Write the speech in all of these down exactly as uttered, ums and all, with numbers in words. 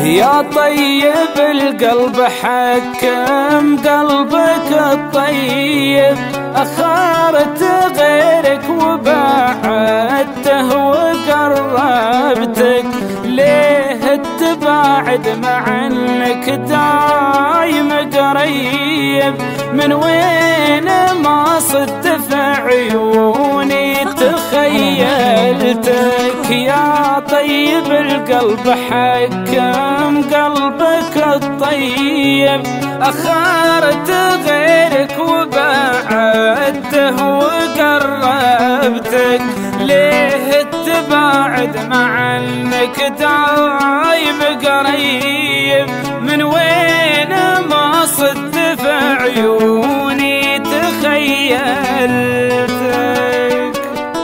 يا طيب القلب حكم قلبك الطيب، أخرت غيرك وبعدته وقربتك، ليه تبعد مع انك دايم قريب؟ من وين ما صدت في عيوني تخيلتك، يا طيب القلب حكم قلبك الطيب، أخرت غيرك وبعدته وقربتك، ليه تبعد مع انك دايم قريب؟ من وين ما صدت في عيوني تخيلتك.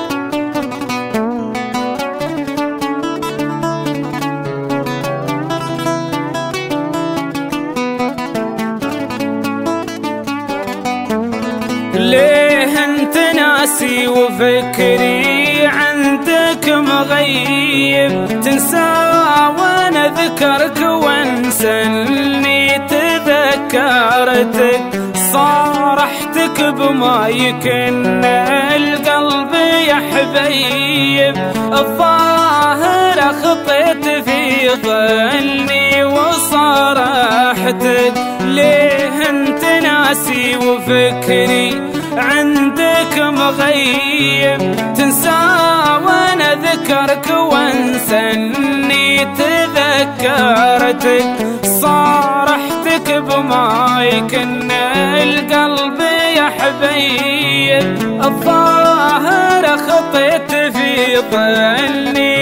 ليه انت ناسي وفكري عندك مغيب؟ تنسى وانا ذكرك وانسى اني تذكرتك، صارحتك بما يكن القلب يا حبيب، الظاهر خطيت في ظني وصارحتك، ليه انت ناسي وفكري عندك مغيب؟ تنسى وانا ذكرك وانسى اني تذكرتك، صارحتك بما يكن القلب يا حبيب، الظاهر خطيت في ظني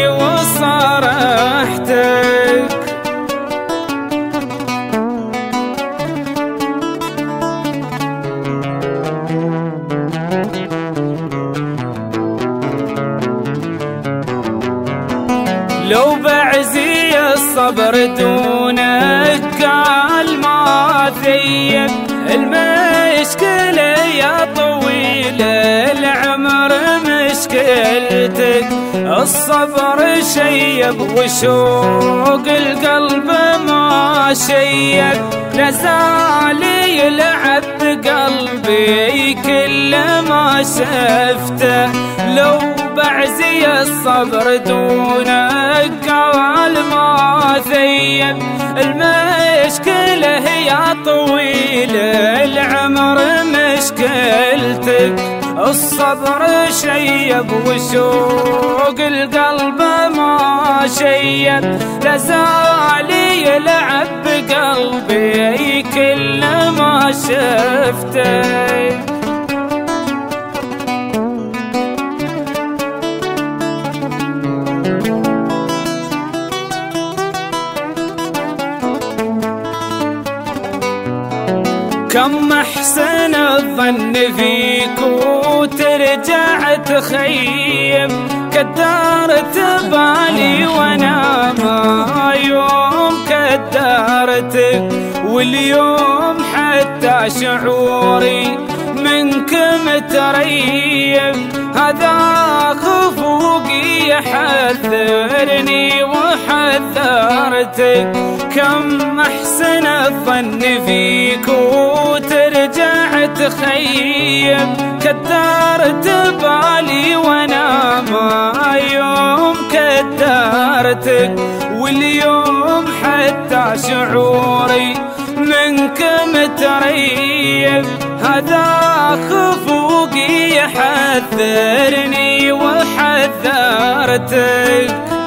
وصارحتك. لو بعزي الصبر دونك قال ما ثيب، المشكلة يا طويل العمر مشكلتك، الصبر شيب وشوق القلب ما شيب، لازال يلعب بقلبي كل ما شفته، لو بعزي الصبر دونك قال ما ثيب، المشكلة يا طويل العمر مشكلتك، الصبر شيب وشوق القلب ما شيب، لازال يلعب بقلبي كل ما شفته. كم أحسن الظن فيك وترجع تخيب، كدرت بالي وانا ما يوم كدرتك، واليوم حتى شعوري منك متريب، هذا خفوقي يحذرني وحذرتك، كم أحسن الظن فيك وترجع تخيب، كدرت بالي وانا ما يوم كدرتك، واليوم حتى شعوري منك متريب، هذا خفوقي يحذرني وحذرتك.